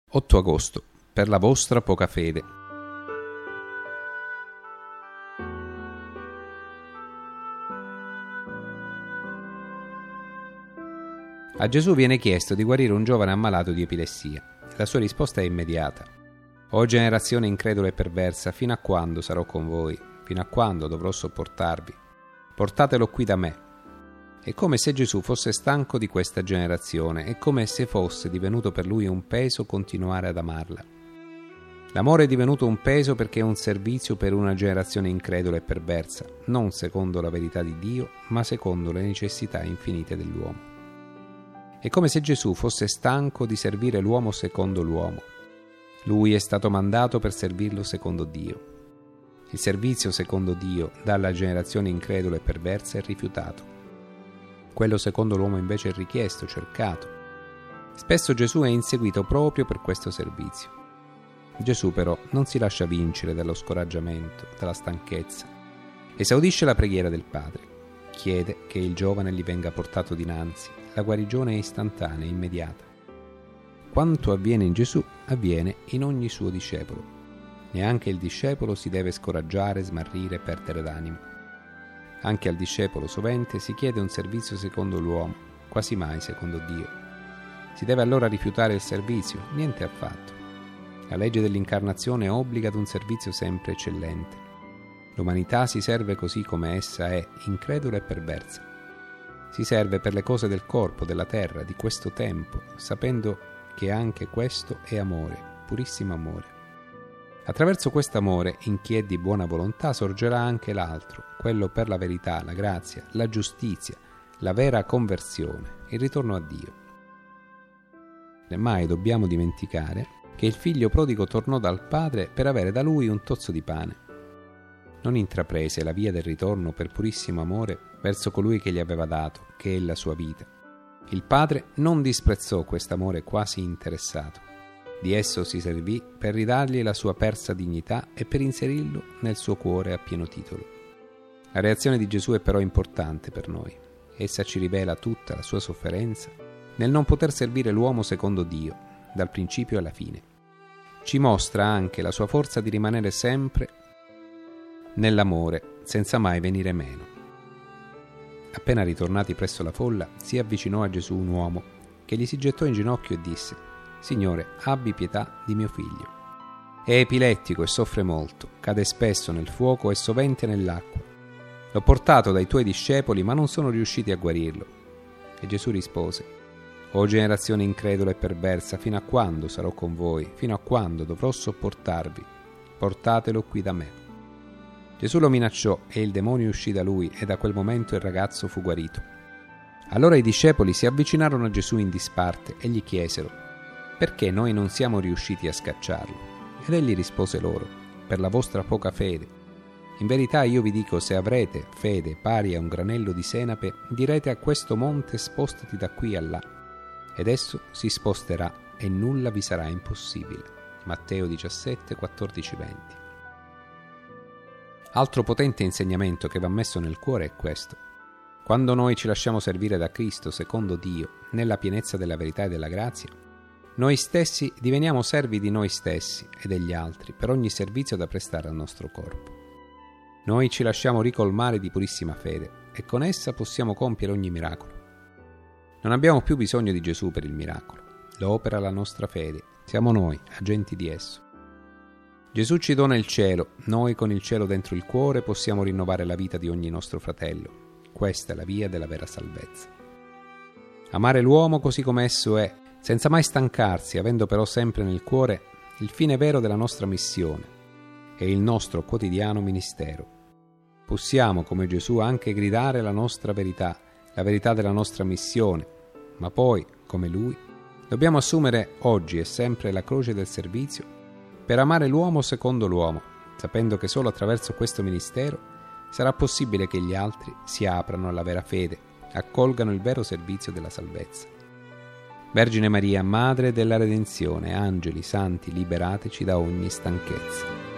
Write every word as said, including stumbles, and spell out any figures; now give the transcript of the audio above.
otto agosto. Per la vostra poca fede. A Gesù viene chiesto di guarire un giovane ammalato di epilessia. La sua risposta è immediata. O generazione incredula e perversa, fino a quando sarò con voi? Fino a quando dovrò sopportarvi? Portatelo qui da me. È come se Gesù fosse stanco di questa generazione, è come se fosse divenuto per lui un peso continuare ad amarla. L'amore è divenuto un peso perché è un servizio per una generazione incredula e perversa, non secondo la verità di Dio, ma secondo le necessità infinite dell'uomo. È come se Gesù fosse stanco di servire l'uomo secondo l'uomo. Lui è stato mandato per servirlo secondo Dio. Il servizio secondo Dio dalla generazione incredula e perversa è rifiutato. Quello secondo l'uomo invece è richiesto, cercato. Spesso Gesù è inseguito proprio per questo servizio. Gesù però non si lascia vincere dallo scoraggiamento, dalla stanchezza. Esaudisce la preghiera del Padre. Chiede che il giovane gli venga portato dinanzi. La guarigione è istantanea, immediata. Quanto avviene in Gesù, avviene in ogni suo discepolo. Neanche il discepolo si deve scoraggiare, smarrire, perdere d'animo. Anche al discepolo sovente si chiede un servizio secondo l'uomo, quasi mai secondo Dio. Si deve allora rifiutare il servizio? Niente affatto. La legge dell'incarnazione obbliga ad un servizio sempre eccellente. L'umanità si serve così come essa è, incredula e perversa. Si serve per le cose del corpo, della terra, di questo tempo, sapendo che anche questo è amore, purissimo amore. Attraverso quest'amore, in chi è di buona volontà, sorgerà anche l'altro, quello per la verità, la grazia, la giustizia, la vera conversione, il ritorno a Dio. E mai dobbiamo dimenticare che il figlio prodigo tornò dal padre per avere da lui un tozzo di pane. Non intraprese la via del ritorno per purissimo amore verso colui che gli aveva dato, che è la sua vita. Il padre non disprezzò quest'amore quasi interessato. Di esso si servì per ridargli la sua persa dignità e per inserirlo nel suo cuore a pieno titolo. La reazione di Gesù è però importante per noi. Essa ci rivela tutta la sua sofferenza nel non poter servire l'uomo secondo Dio, dal principio alla fine. Ci mostra anche la sua forza di rimanere sempre nell'amore, senza mai venire meno. Appena ritornati presso la folla, si avvicinò a Gesù un uomo che gli si gettò in ginocchio e disse: «Signore, abbi pietà di mio figlio. È epilettico e soffre molto, cade spesso nel fuoco e sovente nell'acqua. L'ho portato dai tuoi discepoli, ma non sono riusciti a guarirlo». E Gesù rispose: «O generazione incredula e perversa, fino a quando sarò con voi? Fino a quando dovrò sopportarvi? Portatelo qui da me». Gesù lo minacciò e il demonio uscì da lui e da quel momento il ragazzo fu guarito. Allora i discepoli si avvicinarono a Gesù in disparte e gli chiesero: «Perché noi non siamo riusciti a scacciarlo?» Ed egli rispose loro: «Per la vostra poca fede. In verità io vi dico, se avrete fede pari a un granello di senape, direte a questo monte: spostati da qui a là, ed esso si sposterà e nulla vi sarà impossibile». Matteo diciassette, quattordici venti. Altro potente insegnamento che va messo nel cuore è questo: quando noi ci lasciamo servire da Cristo secondo Dio, nella pienezza della verità e della grazia, noi stessi diveniamo servi di noi stessi e degli altri per ogni servizio da prestare al nostro corpo. Noi ci lasciamo ricolmare di purissima fede e con essa possiamo compiere ogni miracolo. Non abbiamo più bisogno di Gesù per il miracolo, lo opera la nostra fede, siamo noi agenti di esso. Gesù ci dona il cielo, noi con il cielo dentro il cuore possiamo rinnovare la vita di ogni nostro fratello. Questa è la via della vera salvezza. Amare l'uomo così come esso è, senza mai stancarsi, avendo però sempre nel cuore il fine vero della nostra missione e il nostro quotidiano ministero. Possiamo, come Gesù, anche gridare la nostra verità, la verità della nostra missione, ma poi, come Lui, dobbiamo assumere oggi e sempre la croce del servizio per amare l'uomo secondo l'uomo, sapendo che solo attraverso questo ministero sarà possibile che gli altri si aprano alla vera fede, accolgano il vero servizio della salvezza. Vergine Maria, Madre della Redenzione, angeli, santi, liberateci da ogni stanchezza.